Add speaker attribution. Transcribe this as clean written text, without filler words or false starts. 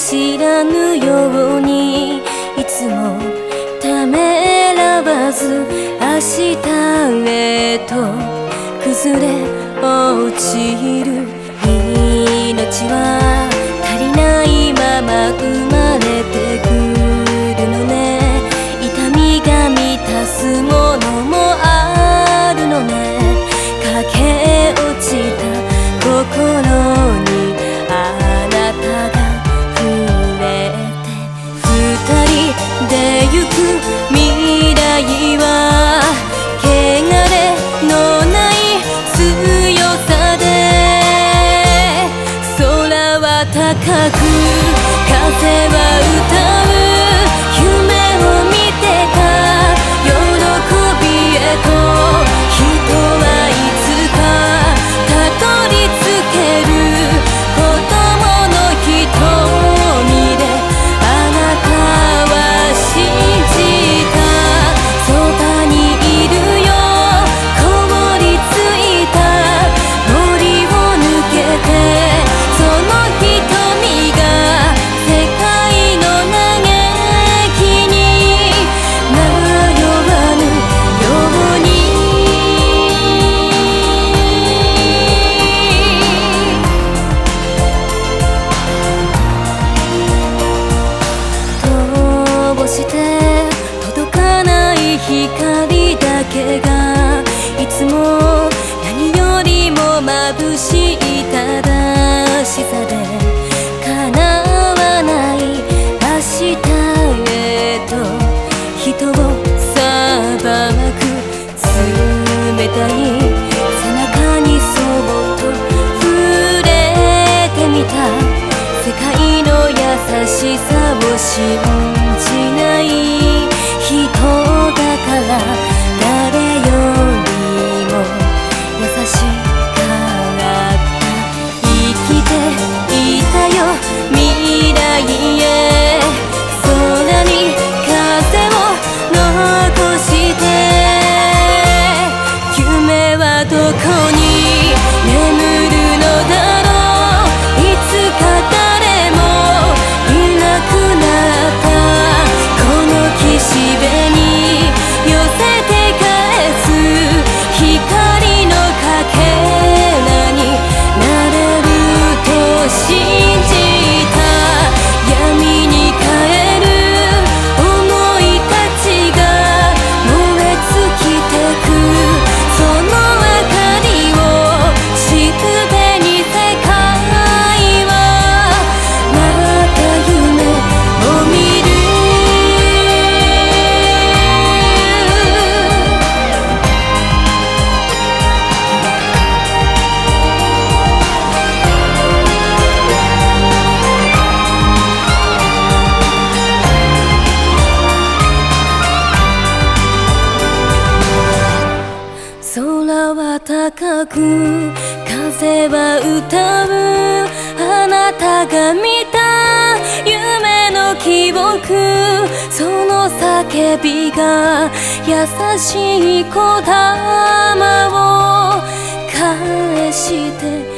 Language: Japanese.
Speaker 1: 知らぬようにいつもためらわず明日へと崩れ落ちる。命は足りないまま生まれてくるのね。痛みが満たすものもあるのね。駆け落ちた心にあなたが触れて、二人で行く未来は汚れのない強さで、空は高く風は歌う。夢を見てた喜びへと人はいつかたどり着ける。子供の瞳であなたは信じた。そばにいるよ凍りついた森を抜けて、その瞳が世界の嘆きに迷わぬように。どうして届かない光だけがいつも何よりも眩しい正しさで、叶わない明日へと人を裁く。冷たい背中にそっと触れてみた。世界の優しさを信じない人だから誰よりも優しかった。生きていたよ未来へ、空に風を残して。夢はどこに眠るのだろう。いつか誰もいなくなったこの岸辺に寄せて返す光のかけらになれると信じた。闇に帰る想いたちが燃え尽きてく。その明かりを知るべに世界はまた夢を見る。空は高く風は歌う。あなたが見た夢の記憶、その叫びが優しい言霊を返して